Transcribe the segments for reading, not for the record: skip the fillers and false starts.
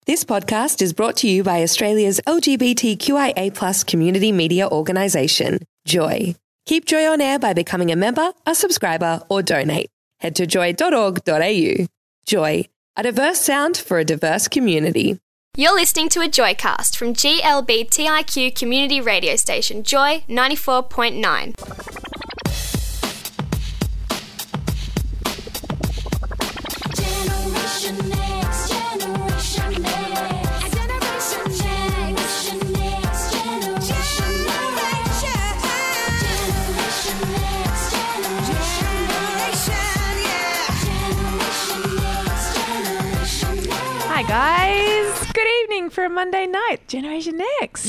This podcast is brought to you by Australia's LGBTQIA+ community media organisation, Joy. Keep Joy on air by becoming a member, a subscriber, or donate. Head to joy.org.au. Joy, a diverse sound for a diverse community. You're listening to a Joycast from GLBTIQ community radio station Joy 94.9. Hi guys, good evening for a Monday night. Generation Next.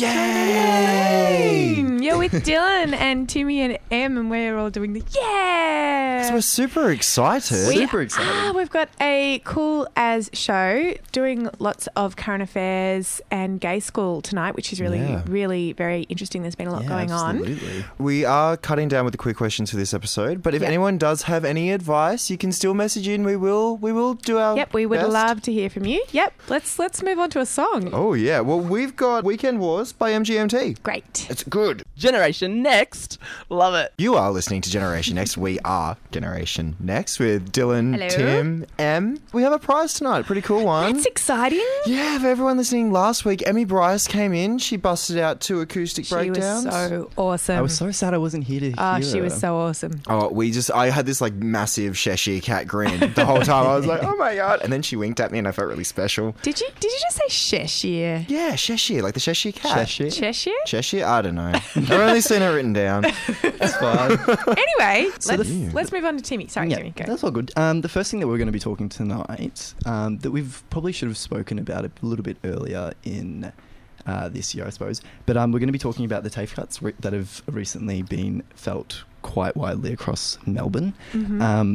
Yay! You're with Dylan and Timmy and Em, and we're all doing the yeah. So we're super excited. We've got a cool as show doing lots of current affairs and gay school tonight, which is really very interesting. There's been a lot going on. We are cutting down with the quick questions for this episode, but if anyone does have any advice, you can still message in. We will do our we would best. love to hear from you. Let's move on to a song. Oh yeah, well we've got Weekend Wars by MGMT. Great. It's good. Generation Next. Love it. You are listening to Generation Next. We are Generation Next with Dylan, Hello. Tim, Em. We have a prize tonight. A pretty cool one. That's exciting. Yeah, for everyone listening last week, Emmy Bryce came in. She busted out 2 acoustic breakdowns. She was so awesome. I was so sad I wasn't here to hear she was her. so awesome. Oh, I had this like massive Cheshire cat grin the whole time. I was like, oh my God. And then she winked at me and I felt really special. Did you just say Cheshire? Yeah, Cheshire, like the Cheshire cat. Cheshire? Cheshire? I don't know. I've only seen it written down. That's fine. Anyway, So let's move on to Timmy. Sorry, Timmy, go. That's all good. The first thing that we're going to be talking tonight, that we've probably should have spoken about a little bit earlier in this year, I suppose. But we're going to be talking about the TAFE cuts that have recently been felt quite widely across Melbourne. Mm-hmm.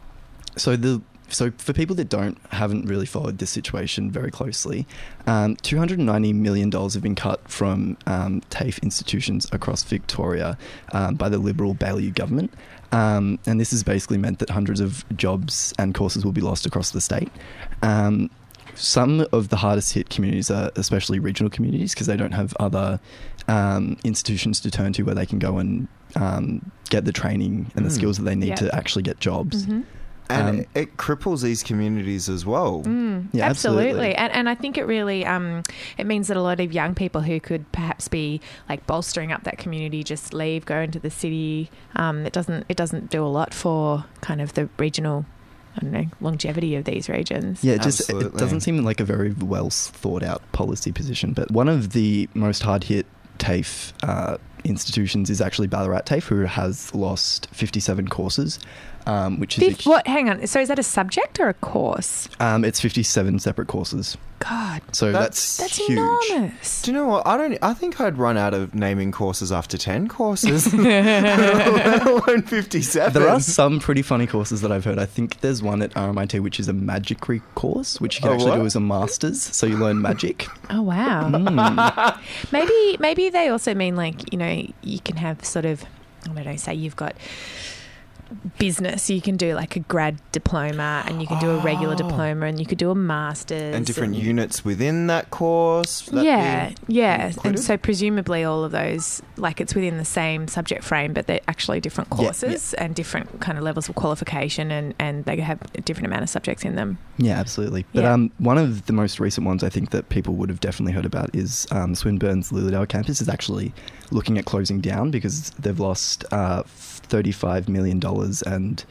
So for people that haven't really followed this situation very closely, $290 million have been cut from TAFE institutions across Victoria by the Liberal Baillieu government. And this has basically meant that hundreds of jobs and courses will be lost across the state. Some of the hardest hit communities are especially regional communities because they don't have other institutions to turn to where they can go and get the training and the skills that they need to actually get jobs. Mm-hmm. And it cripples these communities as well. Yeah, absolutely. And I think it really it means that a lot of young people who could perhaps be like bolstering up that community just leave, go into the city. It doesn't do a lot for kind of the regional, I don't know, longevity of these regions. Yeah, it doesn't seem like a very well thought out policy position. But one of the most hard hit TAFE institutions is actually Ballarat TAFE, who has lost 57 courses. Which is hang on. So is that a subject or a course? It's 57 separate courses. God. So that's huge. Enormous. Do you know what? I think I'd run out of naming courses after 10 courses. Let alone 57. There are some pretty funny courses that I've heard. I think there's one at RMIT which is a magicry course, which you can actually do as a master's. So you learn magic. Oh, wow. Maybe they also mean like, you know, you can have sort of, I don't know, say you've got business, you can do like a grad diploma and you can do a regular diploma and you could do a master's and different units within that course. And so presumably all of those, like it's within the same subject frame, but they're actually different courses and different kind of levels of qualification, and they have a different amount of subjects in them. Yeah, absolutely. But one of the most recent ones I think that people would have definitely heard about is Swinburne's Lilydale campus is actually looking at closing down because they've lost $35 million and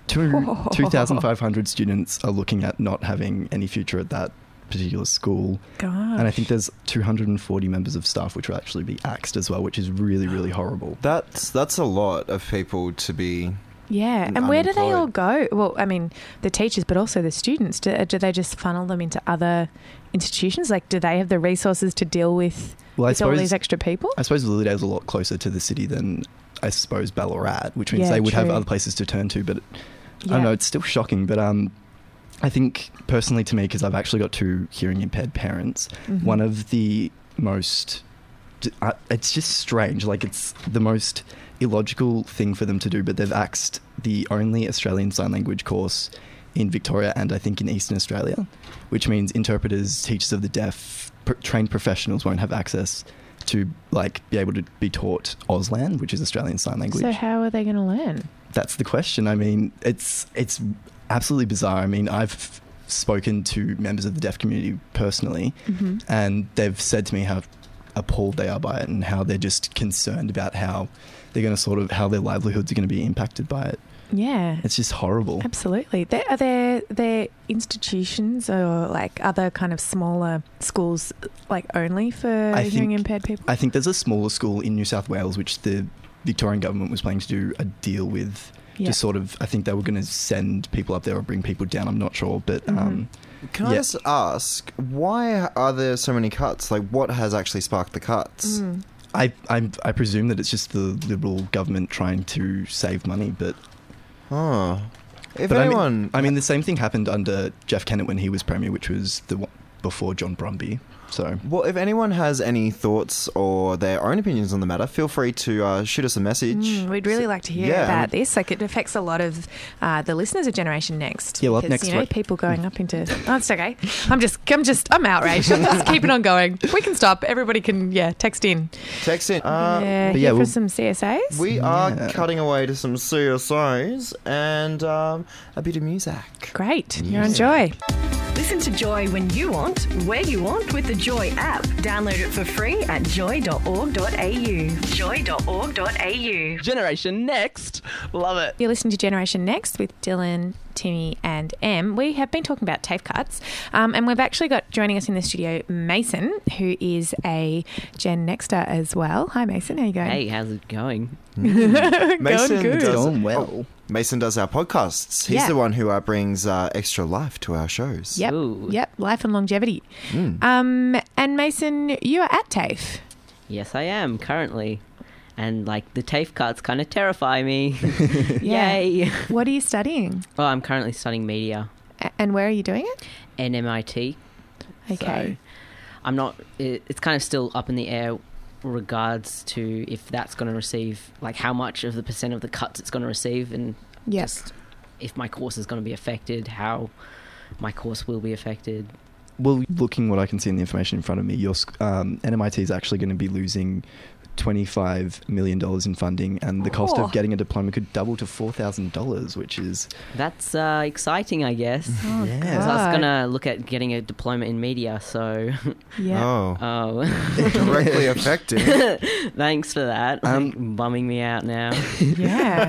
2,500 students are looking at not having any future at that particular school. Gosh. And I think there's 240 members of staff which will actually be axed as well, which is really, really horrible. That's a lot of people to be and where do they all go? Well, I mean, the teachers, but also the students. Do they just funnel them into other institutions? Like, do they have the resources to deal with all these extra people? I suppose Lilydale's a lot closer to the city than, I suppose, Ballarat, which means they would have other places to turn to. But I don't know, it's still shocking. But I think personally to me, because I've actually got 2 hearing impaired parents, one of the most... it's just strange. Like, it's the most illogical thing for them to do, but they've axed the only Australian Sign Language course in Victoria and I think in Eastern Australia, which means interpreters, teachers of the deaf, trained professionals won't have access to be able to be taught Auslan, which is Australian Sign Language. So how are they going to learn? That's the question. I mean, it's absolutely bizarre. I mean, I've spoken to members of the deaf community personally, and they've said to me how appalled they are by it and how they're just concerned about how they're going to how their livelihoods are going to be impacted by it. Yeah. It's just horrible. Absolutely. Are there institutions or other kind of smaller schools only for hearing impaired people? I think there's a smaller school in New South Wales which the Victorian government was planning to do a deal with. Just I think they were going to send people up there or bring people down. I'm not sure, but can I just ask, why are there so many cuts? What has actually sparked the cuts? I presume that it's just the Liberal government trying to save money, but I mean, the same thing happened under Jeff Kennett when he was Premier, which was the one before John Brumby. So, well, if anyone has any thoughts or their own opinions on the matter, feel free to shoot us a message. We'd really like to hear about this. It affects a lot of the listeners of Generation Next. Yeah, well, because, next week. People going up into... Oh, it's okay. I'm outraged. I'm just keeping on going. We can stop. Everybody can, text in. Text in. For some CSAs. We are cutting away to some CSAs and a bit of music. Great. You're on Joy. Listen to Joy when you want, where you want with the Joy app. Download it for free at joy.org.au. Joy.org.au. Generation Next. Love it. You're listening to Generation Next with Dylan, Timmy and Em. We have been talking about TAFE cuts and we've actually got joining us in the studio Mason, who is a Gen Nexter as well. Hi Mason, how you going? Hey, how's it going? Mason good. Going well. Mason does our podcasts. He's the one who brings extra life to our shows. Yep. Ooh. Yep. Life and longevity. And Mason, you are at TAFE. Yes, I am currently. And the TAFE cuts kind of terrify me. Yeah. Yay. What are you studying? Oh, I'm currently studying media. And where are you doing it? NMIT. Okay. So I'm not... It's kind of still up in the air regards to if that's going to receive, how much of the percent of the cuts it's going to receive, and just if my course is going to be affected, how my course will be affected. Well, looking what I can see in the information in front of me, your NMIT is actually going to be losing $25 million in funding, and the cost of getting a diploma could double to $4,000, which is... That's exciting, I guess. Oh, Yeah. Because I was going to look at getting a diploma in media, so... Yeah. Oh. Directly affected. Thanks for that. Bumming me out now. Yeah.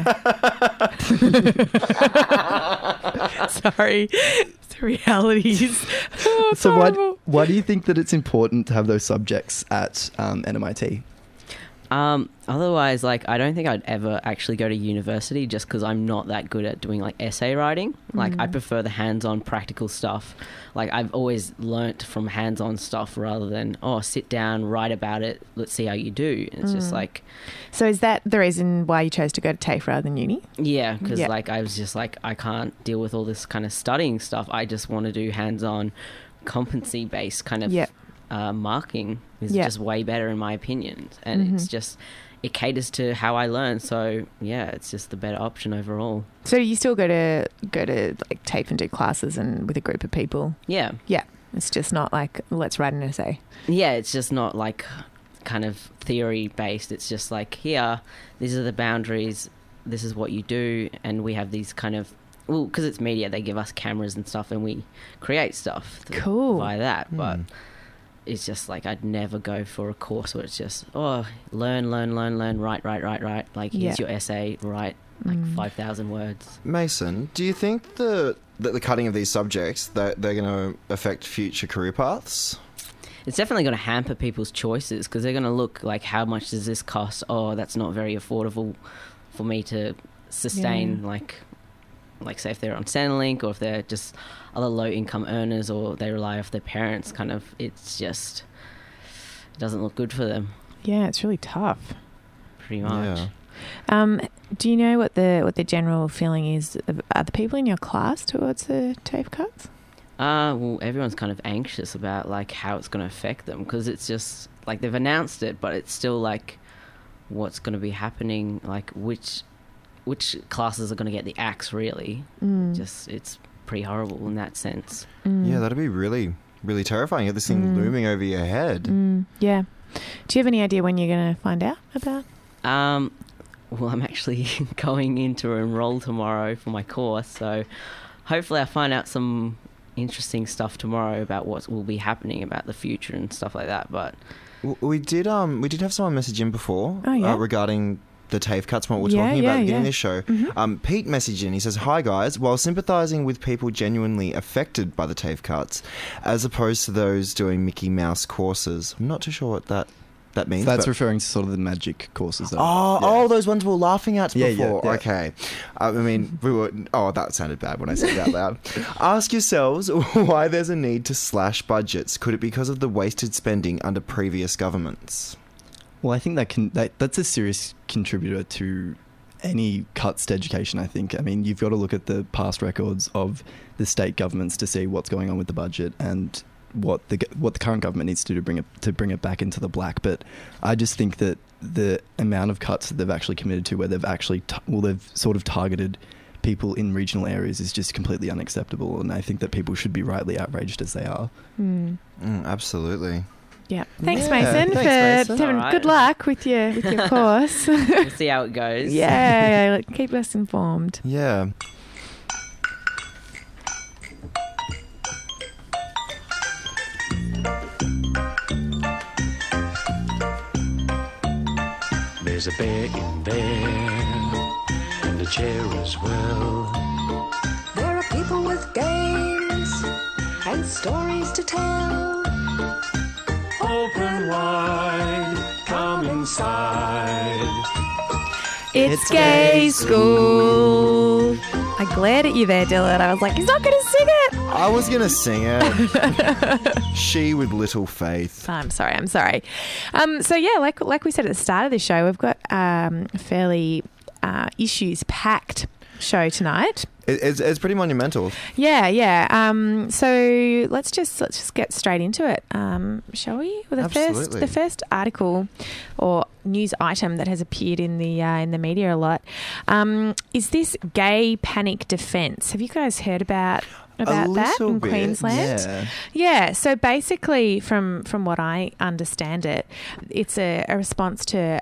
Sorry. The realities. Oh, it's So horrible. why do you think that it's important to have those subjects at NMIT? Otherwise, I don't think I'd ever actually go to university just because I'm not that good at doing essay writing. I prefer the hands-on practical stuff. I've always learnt from hands-on stuff rather than, sit down, write about it, let's see how you do. It's just So is that the reason why you chose to go to TAFE rather than uni? yeah, because I was just I can't deal with all this kind of studying stuff. I just want to do hands-on competency-based kind of marking is just way better in my opinion, and it's just it caters to how I learn, so it's just the better option overall. So you still go to TAFE and do classes and with a group of people? Yeah, It's just not let's write an essay. it's just not kind of theory based. It's just here, these are the boundaries, this is what you do, and we have these kind of, well, because it's media, they give us cameras and stuff and we create stuff Cool. by that, but it's just I'd never go for a course where it's just learn, write, here's your essay, write 5,000 words. Mason, do you think that the cutting of these subjects, that they're going to affect future career paths? It's definitely going to hamper people's choices because they're going to look how much does this cost? Oh, that's not very affordable for me to sustain, say if they're on Centrelink or if they're just other low income earners or they rely off their parents, it doesn't look good for them. Yeah, it's really tough. Pretty much. Yeah. Do you know what the general feeling is of other people in your class towards the TAFE cuts? Well, everyone's kind of anxious about how it's going to affect them because it's just they've announced it, but it's still what's going to be happening, which classes are going to get the axe really. Just it's pretty horrible in that sense. Yeah, that'd be really, really terrifying. You have this thing looming over your head. Yeah. Do you have any idea when you're going to find out about? Well, I'm actually going in to enroll tomorrow for my course, so hopefully I find out some interesting stuff tomorrow about what will be happening about the future and stuff like that. But we did have someone message in before regarding the TAFE cuts, what we're talking about at the beginning of this show. Pete messaged in. He says, "Hi guys, while sympathising with people genuinely affected by the TAFE cuts, as opposed to those doing Mickey Mouse courses," I'm not too sure what that means. That's referring to sort of the magic courses. Those ones we were laughing at before. Yeah. Okay. I mean, we were... Oh, that sounded bad when I said it out loud. Ask yourselves why there's a need to slash budgets. Could it be because of the wasted spending under previous governments? Well, I think that's a serious contributor to any cuts to education, I think. I mean, you've got to look at the past records of the state governments to see what's going on with the budget and what the current government needs to do to bring it back into the black. But I just think that the amount of cuts that they've actually committed to, where they've actually they've sort of targeted people in regional areas, is just completely unacceptable. And I think that people should be rightly outraged as they are. Absolutely. Yeah. Thanks, Mason. Right. Good luck with your course. We'll see how it goes. Yeah. Keep us informed. Yeah. There's a bear in there, and a chair as well. There are people with games and stories to tell. Open wide, come inside. It's Gay School. I glared at you there, Dylan. I was like, he's not going to sing it. I was going to sing it. She with little faith. I'm sorry. So, yeah, like we said at the start of the show, we've got a fairly issues-packed show tonight. It's pretty monumental. Yeah. So let's just get straight into it, shall we? Well, the first article or news item that has appeared in the media a lot is this gay panic defence. Have you guys heard about that in Queensland? Yeah. So basically, from what I understand it's a response to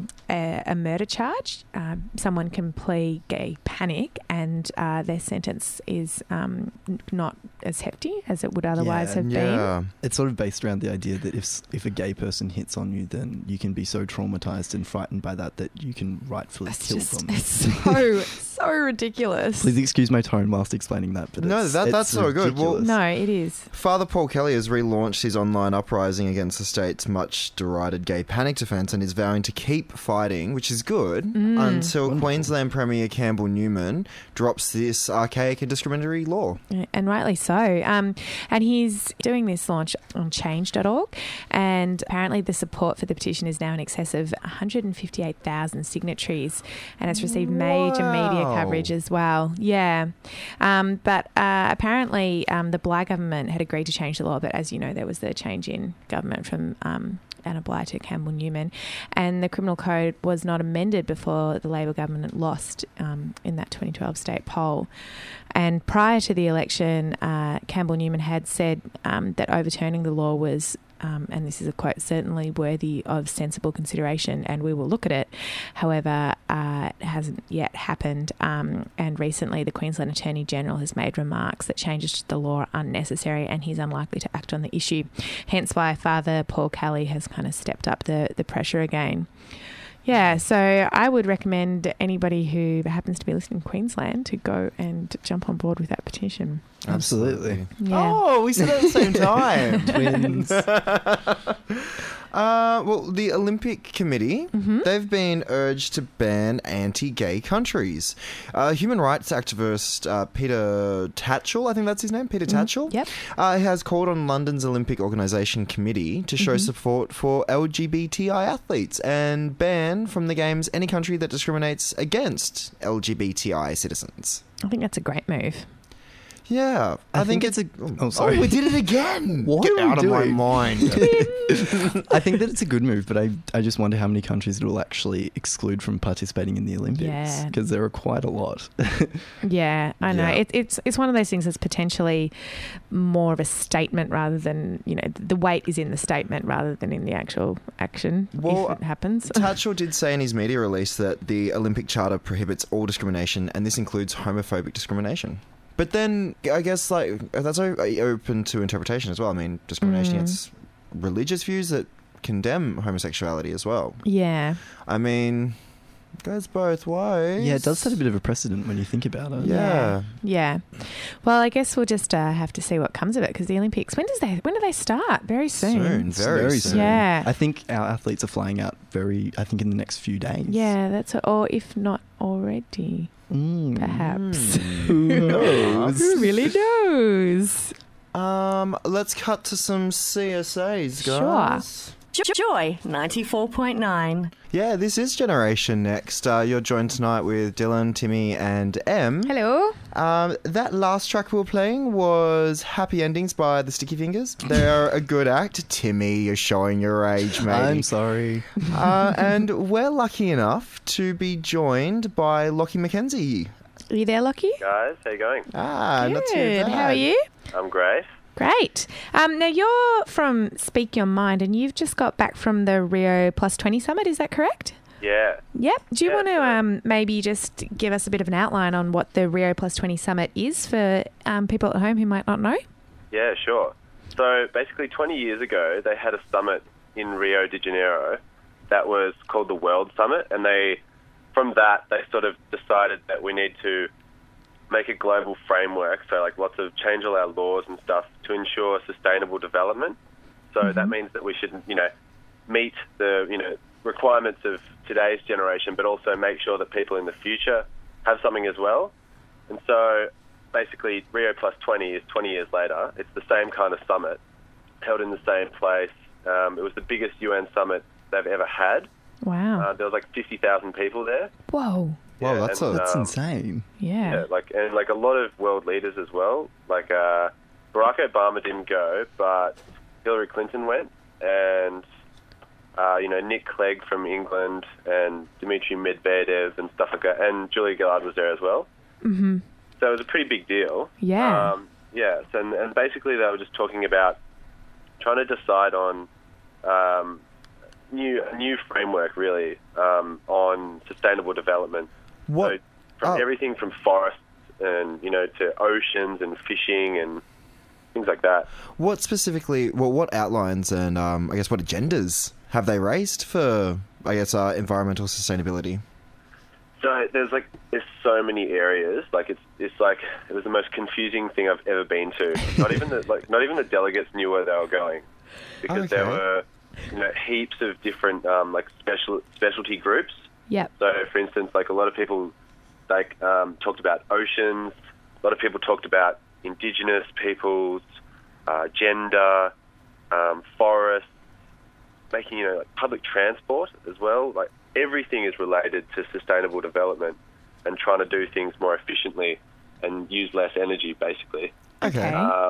a murder charge. Someone can plead gay panic and their sentence is not as hefty as it would otherwise have been. It's sort of based around the idea that if a gay person hits on you, then you can be so traumatized and frightened by that you can rightfully kill them. It's so ridiculous. Please excuse my tone whilst explaining that. But that's so good. Well, no, it is. Father Paul Kelly has relaunched his online uprising against the state's much derided gay panic defence and is vowing to keep fighting, which is good, until Queensland Premier Campbell Newman drops this archaic and discriminatory law. And rightly so. And he's doing this launch on change.org, and apparently the support for the petition is now in excess of 158,000 signatories, and it's received major media coverage as well. Yeah. But apparently the Bligh government had agreed to change the law, but as you know, there was the change in government from Anna Bligh to Campbell Newman, and the criminal code was not amended before the Labor government lost in that 2012 state poll. And prior to the election, Campbell Newman had said that overturning the law was, and this is a quote, certainly worthy of sensible consideration, and we will look at it. However, it hasn't yet happened, and recently the Queensland Attorney General has made remarks that changes to the law are unnecessary, and he's unlikely to act on the issue. Hence why Father Paul Kelly has kind of stepped up the pressure again. Yeah, so I would recommend anybody who happens to be listening in Queensland to go and jump on board with that petition. Absolutely. Yeah. Oh, we said it at the same time. Twins. Well, the Olympic Committee, they've been urged to ban anti-gay countries. Human rights activist Peter Tatchell, I think that's his name, Peter Tatchell, has called on London's Olympic Organisation Committee to show support for LGBTI athletes and ban from the Games any country that discriminates against LGBTI citizens. I think that's a great move. Yeah, I think it's a. Oh, sorry. Oh, we did it again. What Get are we out of my doing? mind. I think that it's a good move, but I just wonder how many countries it will actually exclude from participating in the Olympics. Yeah. Because there are quite a lot. Yeah, I know. Yeah. It's one of those things that's potentially more of a statement rather than, the weight is in the statement rather than in the actual action Well, if it happens. Tatchell did say in his media release that the Olympic Charter prohibits all discrimination, and this includes homophobic discrimination. But then, I guess, that's open to interpretation as well. I mean, discrimination against religious views that condemn homosexuality as well. Yeah. I mean, it goes both ways. Yeah, it does set a bit of a precedent when you think about it. Yeah. Yeah. Well, I guess we'll just have to see what comes of it because the Olympics, when do they start? Very soon. Very soon. Yeah. I think our athletes are flying out in the next few days. Yeah, or if not already, perhaps. Who knows? Who really knows? Let's cut to some CSAs, guys. Joy 94.9. Yeah, this is Generation Next. You're joined tonight with Dylan, Timmy, and Em. Hello. That last track we were playing was Happy Endings by the Sticky Fingers. They're a good act. Timmy, you're showing your age, mate. I'm sorry. And we're lucky enough to be joined by Lockie McKenzie. Are you there, Lockie? Guys, how you going? Not too Good. bad. How are you? I'm great. Great. Now, you're from Speak Your Mind and you've just got back from the Rio Plus 20 Summit, is that correct? Yeah. Yep. Do you Yeah, want to maybe just give us a bit of an outline on what the Rio Plus 20 Summit is for people at home who might not know? Yeah, sure. So basically 20 years ago, they had a summit in Rio de Janeiro that was called the World Summit, and from that, they sort of decided that we need to make a global framework, so lots of change all our laws and stuff to ensure sustainable development. So that means that we should, meet the, requirements of today's generation, but also make sure that people in the future have something as well. And so basically Rio Plus 20 is 20 years later. It's the same kind of summit held in the same place. It was the biggest UN summit they've ever had. Wow. There was 50,000 people there. Whoa. Wow, Yeah, That's insane. Yeah. Yeah, a lot of world leaders as well. Barack Obama didn't go, but Hillary Clinton went, and Nick Clegg from England and Dmitry Medvedev and stuff like that, and Julia Gillard was there as well. Mm-hmm. So it was a pretty big deal. Yeah. So, and basically they were just talking about trying to decide on a new framework, really, on sustainable development. What? So from everything from forests and, to oceans and fishing and things like that. What specifically, what outlines and, I guess, what agendas have they raised for, environmental sustainability? So there's so many areas. It was the most confusing thing I've ever been to. Not even the delegates knew where they were going, because there were heaps of different specialty groups. Yep. So for instance, a lot of people talked about oceans. A lot of people talked about indigenous peoples, gender, forests, making public transport as well. Everything is related to sustainable development and trying to do things more efficiently and use less energy, basically. Okay.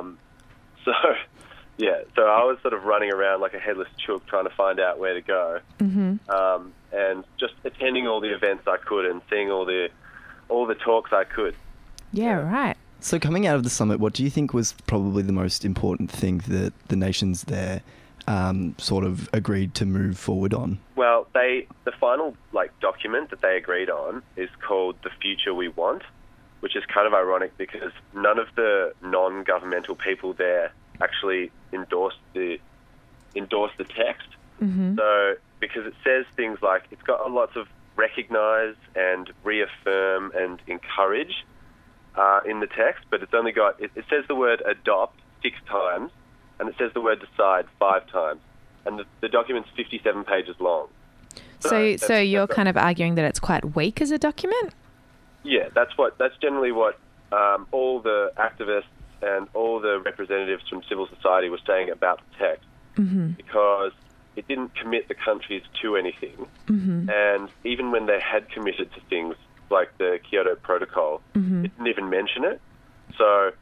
So I was sort of running around like a headless chook trying to find out where to go, and just attending all the events I could and seeing all the talks I could. Yeah, right. So coming out of the summit, what do you think was probably the most important thing that the nations there sort of agreed to move forward on? Well, the final document that they agreed on is called The Future We Want, which is kind of ironic because none of the non-governmental people there actually endorsed the text. Mm-hmm. So because it says things like it's got lots of recognise and reaffirm and encourage in the text, but it's only got it says the word adopt 6 times, and it says the word decide 5 times, and the document's 57 pages long. So you're kind of arguing that it's quite weak as a document? Yeah, that's generally what all the activists and all the representatives from civil society were saying about the text, because it didn't commit the countries to anything, and even when they had committed to things like the Kyoto Protocol, it didn't even mention it. So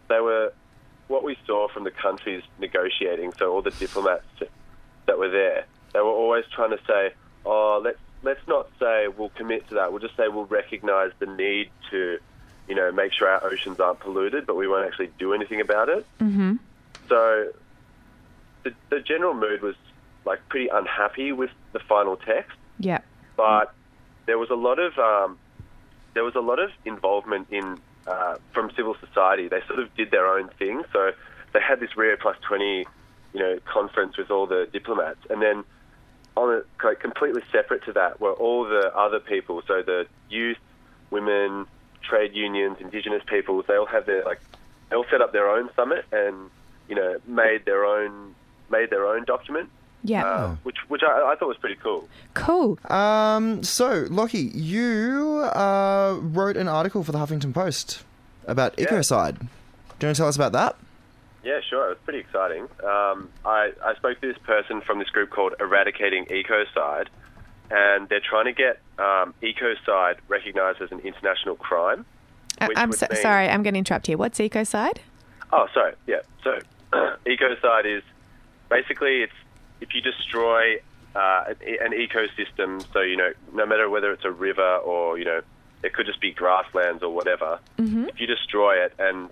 what we saw from the countries negotiating, so all the diplomats that were there, they were always trying to say, oh, let's not say we'll commit to that. We'll just say we'll recognise the need to, make sure our oceans aren't polluted, but we won't actually do anything about it. Mm-hmm. So the general mood was like pretty unhappy with the final text. Yeah. But there was a lot of involvement in from civil society. They sort of did their own thing. So they had this Rio Plus 20, conference with all the diplomats, and then completely separate to that were all the other people. So the youth, women, trade unions, Indigenous peoples. They all had they all set up their own summit and made their own document. Yeah. Which I thought was pretty cool. Cool. So, Lockie, you wrote an article for the Huffington Post about ecocide. Do you want to tell us about that? Yeah, sure. It was pretty exciting. I spoke to this person from this group called Eradicating Ecocide, and they're trying to get ecocide recognised as an international crime. Sorry, I'm going to interrupt here. What's ecocide? Oh, sorry. Yeah. So, ecocide is basically if you destroy an ecosystem, so, no matter whether it's a river or, it could just be grasslands or whatever, if you destroy it and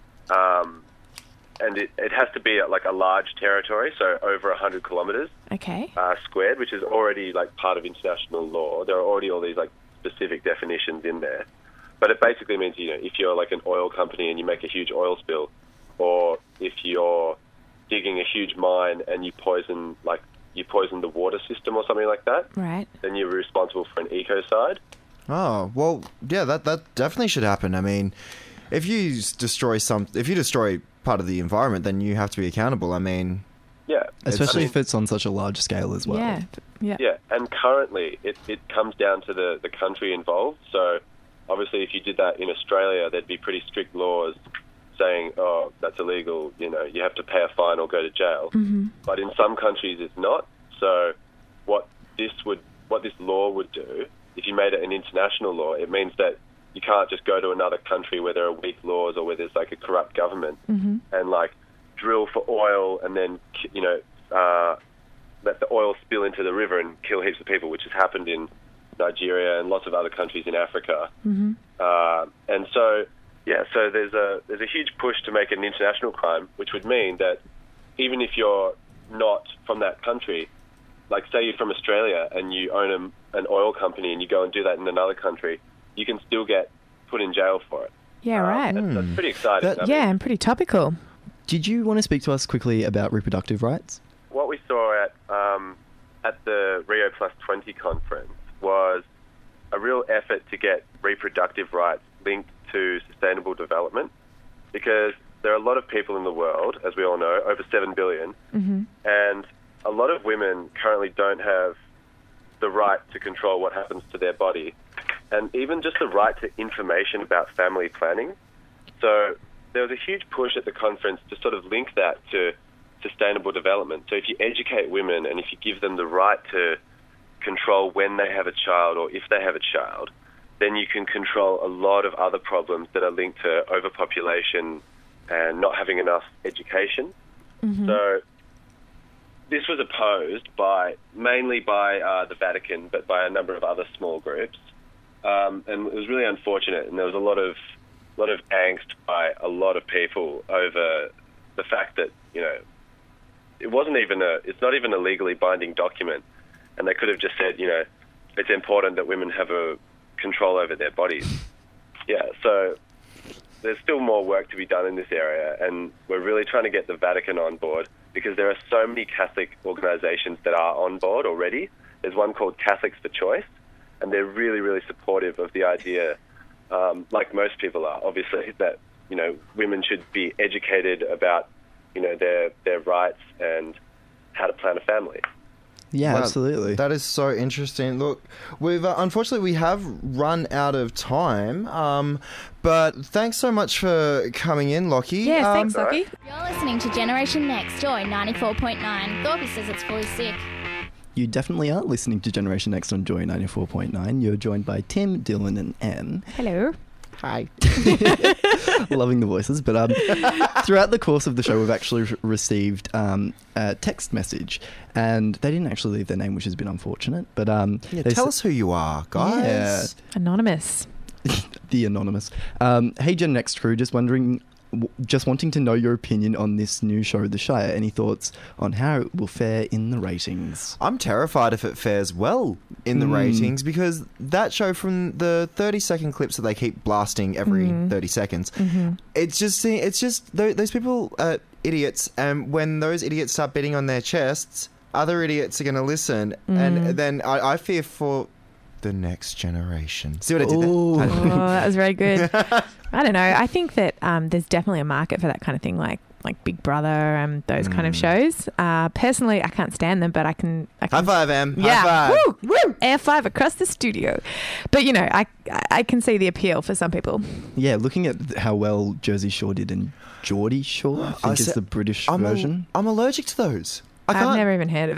it has to be like a large territory, so over 100 kilometres squared, which is already like part of international law. There are already all these like specific definitions in there. But it basically means, if you're like an oil company and you make a huge oil spill, or if you're digging a huge mine and you poison the water system or something like that, right? Then you're responsible for an ecocide. Oh, well, yeah, that definitely should happen. I mean, if you destroy part of the environment, then you have to be accountable. I mean, yeah, especially if it's on such a large scale as well. Yeah. And currently, it comes down to the country involved. So, obviously, if you did that in Australia, there'd be pretty strict laws saying, oh, that's illegal, you have to pay a fine or go to jail. Mm-hmm. But in some countries it's not. So what this law would do, if you made it an international law, it means that you can't just go to another country where there are weak laws or where there's like a corrupt government and like drill for oil and then, let the oil spill into the river and kill heaps of people, which has happened in Nigeria and lots of other countries in Africa. Mm-hmm. And so, so there's a huge push to make it an international crime, which would mean that even if you're not from that country, like say you're from Australia and you own an oil company and you go and do that in another country, you can still get put in jail for it. Yeah, right. That's pretty exciting. And pretty topical. Did you want to speak to us quickly about reproductive rights? What we saw at the Rio Plus 20 conference was a real effort to get reproductive rights linked to sustainable development, because there are a lot of people in the world, as we all know, over 7 billion, and a lot of women currently don't have the right to control what happens to their body, and even just the right to information about family planning. So there was a huge push at the conference to sort of link that to sustainable development. So if you educate women and if you give them the right to control when they have a child or if they have a child, then you can control a lot of other problems that are linked to overpopulation and not having enough education. So this was opposed mainly by the Vatican, but by a number of other small groups. And it was really unfortunate, and there was a lot of angst by a lot of people over the fact that, it's not even a legally binding document, and they could have just said, it's important that women have a control over their bodies. Yeah, so there's still more work to be done in this area, and we're really trying to get the Vatican on board, because there are so many Catholic organisations that are on board already. There's one called Catholics for Choice, and they're really, really supportive of the idea, like most people are, obviously, that, women should be educated about, their rights and how to plan a family. Yeah, wow, absolutely. That is so interesting. Look, we've unfortunately we have run out of time, but thanks so much for coming in, Lockie. Yeah, thanks, Lockie. You're listening to Generation Next, Joy 94.9. Thorby says it's fully sick. You definitely are listening to Generation Next on Joy 94.9. You're joined by Tim, Dylan and Em. Hello. Hi. Loving the voices. But throughout the course of the show, we've actually received a text message. And they didn't actually leave their name, which has been unfortunate. But tell us who you are, guys. Yeah. Anonymous. The Anonymous. Hey, Gen Next crew, just wanting to know your opinion on this new show, The Shire. Any thoughts on how it will fare in the ratings? I'm terrified if it fares well in the ratings, because that show, from the 30-second clips that they keep blasting every 30 seconds, it's just those people are idiots, and when those idiots start beating on their chests, other idiots are going to listen, and then I fear for the next generation. See what I did there? Oh, that was very good. I don't know. I think that there's definitely a market for that kind of thing, like Big Brother and those kind of shows. Personally, I can't stand them, but I can High five, Em. Yeah. High five. Woo! Air five across the studio. But, I can see the appeal for some people. Yeah, looking at how well Jersey Shore did and Geordie Shore, I think is the British version. I'm allergic to those. I've never even heard of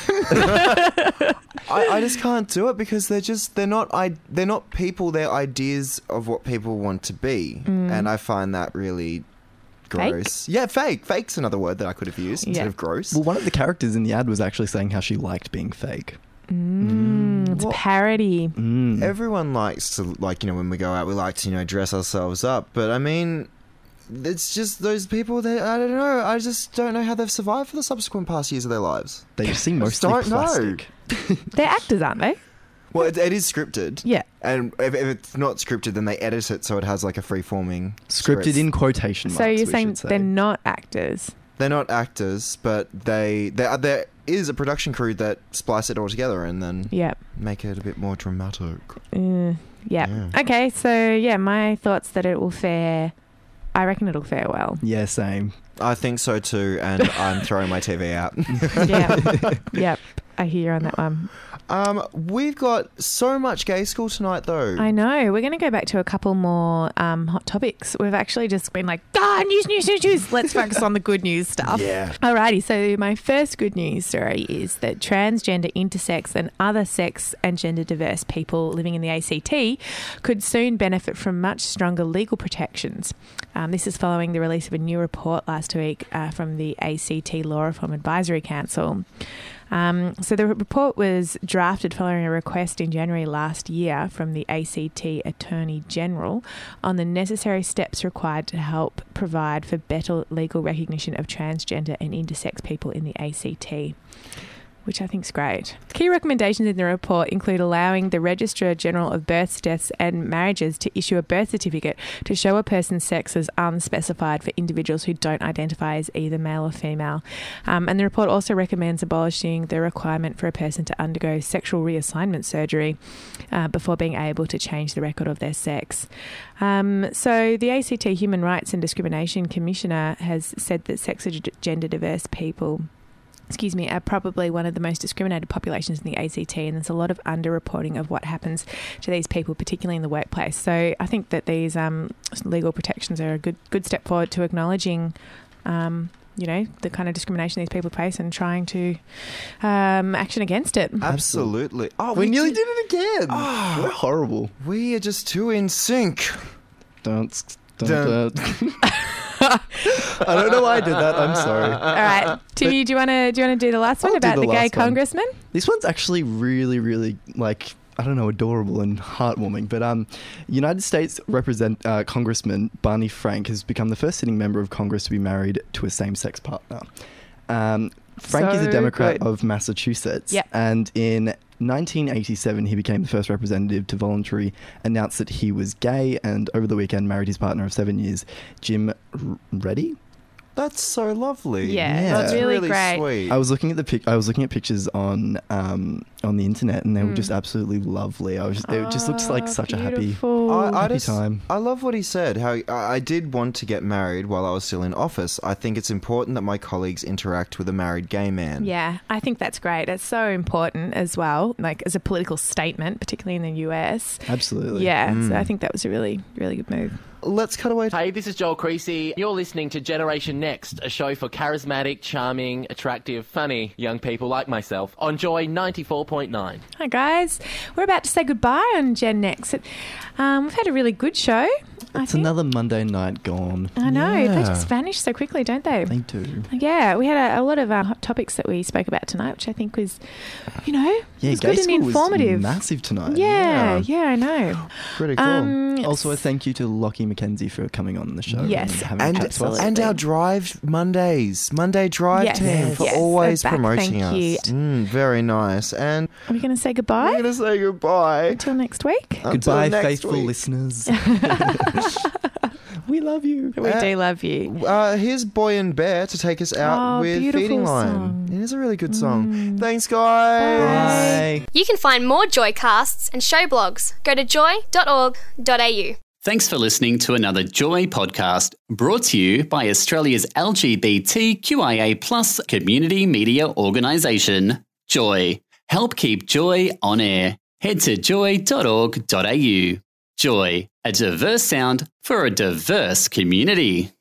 it. I just can't do it, because they're not people. They're ideas of what people want to be, and I find that really gross. Fake? Yeah, fake. Fake's another word that I could have used instead of gross. Well, one of the characters in the ad was actually saying how she liked being fake. It's parody. Everyone likes to, when we go out, we like to, dress ourselves up. But I mean, it's just those people that, I don't know, I just don't know how they've survived for the subsequent past years of their lives. They just seem mostly plastic. They're actors, aren't they? Well, it is scripted. Yeah. And if it's not scripted, then they edit it so it has like a free-forming scripted in quotation marks. So you're saying they're not actors? They're not actors, but there is a production crew that splice it all together and then make it a bit more dramatic. Yeah. Okay, so my thoughts that it will fare... I reckon it'll fare well. Yeah, same. I think so too, and I'm throwing my TV out. Yep. I hear you on that one. We've got so much gay school tonight, though. I know. We're going to go back to a couple more hot topics. We've actually just been like, news. Let's focus on the good news stuff. Yeah. Alrighty. So my first good news story is that transgender, intersex and other sex and gender diverse people living in the ACT could soon benefit from much stronger legal protections. This is following the release of a new report last week from the ACT Law Reform Advisory Council. So the report was drafted following a request in January last year from the ACT Attorney General on the necessary steps required to help provide for better legal recognition of transgender and intersex people in the ACT, which I think is great. Key recommendations in the report include allowing the Registrar General of Births, Deaths and Marriages to issue a birth certificate to show a person's sex as unspecified for individuals who don't identify as either male or female. And the report also recommends abolishing the requirement for a person to undergo sexual reassignment surgery before being able to change the record of their sex. So the ACT Human Rights and Discrimination Commissioner has said that sex and gender diverse people are probably one of the most discriminated populations in the ACT, and there's a lot of underreporting of what happens to these people, particularly in the workplace. So I think that these legal protections are a good step forward to acknowledging the kind of discrimination these people face and trying to action against it. Absolutely. Oh, we nearly did it again. Oh, we're horrible. We are just too in sync. Don't. I don't know why I did that. I'm sorry. All right, Timmy, do you want to do the last one about the gay congressman? This one's actually really, really adorable and heartwarming. But United States Congressman Barney Frank has become the first sitting member of Congress to be married to a same-sex partner. Frank is a Democrat of Massachusetts, and in 1987 he became the first representative to voluntarily announce that he was gay, and over the weekend married his partner of 7 years, Jim Reddy. That's so lovely. Yeah, that's really great. Sweet. I was looking at pictures on the internet, and they were just absolutely lovely. It just looks like such a happy time. I love what he said. How I did want to get married while I was still in office. I think it's important that my colleagues interact with a married gay man. Yeah, I think that's great. It's so important as well, like as a political statement, particularly in the US. Absolutely. Yeah, so I think that was a really, really good move. let's cut away. Hey, this is Joel Creasy. You're listening to Generation Next, a show for charismatic, charming, attractive, funny young people like myself on Joy 94.9. Hi, guys. We're about to say goodbye on Gen Next. We've had a really good show. It's another Monday night gone. I know. They just vanish so quickly, don't they? They do. Yeah, we had a lot of hot topics that we spoke about tonight, which I think was, was good and informative. Was massive tonight. Yeah, I know. Pretty cool. Also, a thank you to Lockie McKenzie for coming on the show. Yes. And our Drive Mondays, Monday Drive team for always promoting us. Thank you. Very nice. And are we going to say goodbye? We're going to say goodbye. Until next week. Goodbye, faithful listeners. We love you. We do love you. Here's Boy and Bear to take us out with Feeding Line. Song. It is a really good song. Thanks, guys. Bye. You can find more Joycasts and show blogs. Go to joy.org.au. Thanks for listening to another Joy podcast brought to you by Australia's LGBTQIA+ community media organisation, Joy. Help keep Joy on air. Head to joy.org.au. Joy, a diverse sound for a diverse community.